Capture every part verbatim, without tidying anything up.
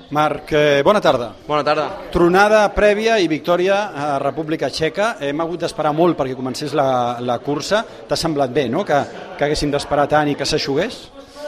Marc, eh, bona tarda. Bona tarda. Tronada prèvia i victòria a República Txeca. Hem hagut d'esperar molt perquè comencés la, la cursa. T'ha semblat bé, no?, que, que haguéssim d'esperar tant i que s'aixugués?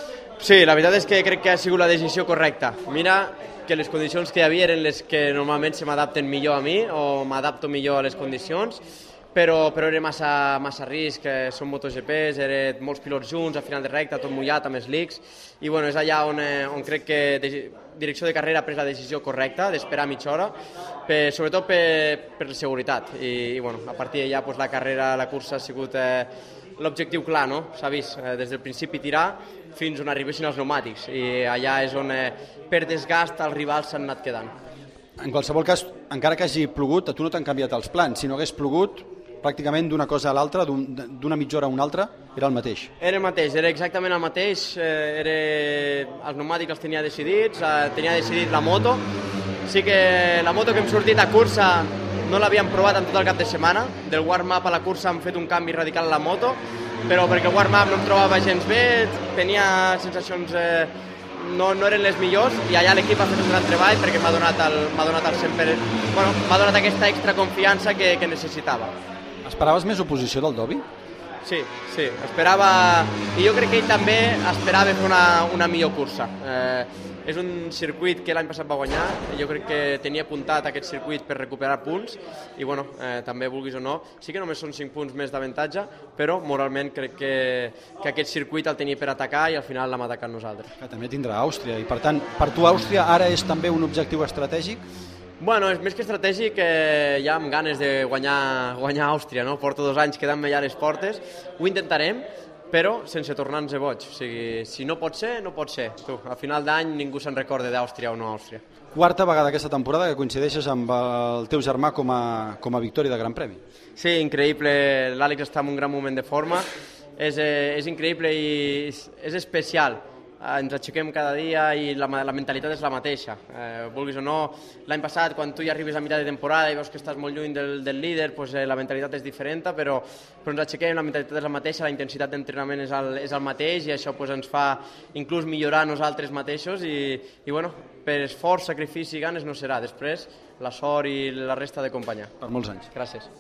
Sí, la veritat és que crec que ha sigut la decisió correcta. Mira que les condicions que hi havia eren les que normalment se m'adapten millor a mi o m'adapto millor a les condicions, però, però era massa, massa risc, eh, són MotoGPs, eren molts pilots junts, a final de recta, tot mullat amb els leaks, i bueno, és allà on, eh, on crec que de, direcció de carrera ha pres la decisió correcta d'esperar mitja hora, per, sobretot per, per la seguretat, i, i bueno, a partir d'allà pues, la carrera, la cursa ha sigut eh, l'objectiu clar, no? S'ha vist eh, des del principi tirar fins on arribessin els pneumàtics, i allà és on eh, per desgast els rivals s'han anat quedant. En qualsevol cas, encara que hagi plogut, a tu no t'han canviat els plans. Si no hagués plogut, pràcticament d'una cosa a l'altra, d'una mitja hora a una altra, era el mateix. Era el mateix, era exactament el mateix. Eh, era... Els pneumàtics els tenia decidits, eh, tenia decidit la moto. Sí que la moto que hem sortit a cursa no l'havíem provat en tot el cap de setmana. Del warm-up a la cursa hem fet un canvi radical a la moto, però perquè el warm-up no em trobava gens bé, tenia sensacions... Eh, No, no eren les millors, i allà l'equip ha fet un gran treball perquè m'ha donat, el, m'ha donat, el cent per cent, bueno, m'ha donat aquesta extra confiança que, que necessitava. Esperaves més oposició del Dovi? Sí, sí, esperava, i jo crec que ell també esperava fer una, una millor cursa. Eh, és un circuit que l'any passat va guanyar, jo crec que tenia apuntat aquest circuit per recuperar punts, i bueno, eh, també vulguis o no, sí que només són cinc punts més d'avantatge, però moralment crec que, que aquest circuit el tenia per atacar i al final l'hem atacat nosaltres. Que també tindrà Àustria, i per tant, per tu Àustria ara és també un objectiu estratègic? Bueno, és més que estratègic, eh, ja amb ganes de guanyar, guanyar Àustria, no? Porto dos anys quedant-me ja a les portes, ho intentarem, però sense tornar-nos boig. O sigui, si no pot ser, no pot ser. Tu, a final d'any ningú se'n recorda d'Àustria o no Àustria. Quarta vegada aquesta temporada que coincideixes amb el teu germà com a, com a victòria de Gran Premi. Sí, increïble. L'Àlex està en un gran moment de forma. És, eh, és increïble i és, és especial. Ens aixequem cada dia i la, la mentalitat és la mateixa. Eh, vulguis o no, l'any passat, quan tu ja arribes a mitjà de temporada i veus que estàs molt lluny del, del líder, pues, eh, la mentalitat és diferent, però, però ens aixequem, la mentalitat és la mateixa, la intensitat d'entrenament és, el, és el mateix, i això pues, ens fa inclús millorar nosaltres mateixos, i, i bueno, per esforç, sacrifici i ganes no serà. Després, la sort i la resta d'acompanyar. Per molts anys. Gràcies.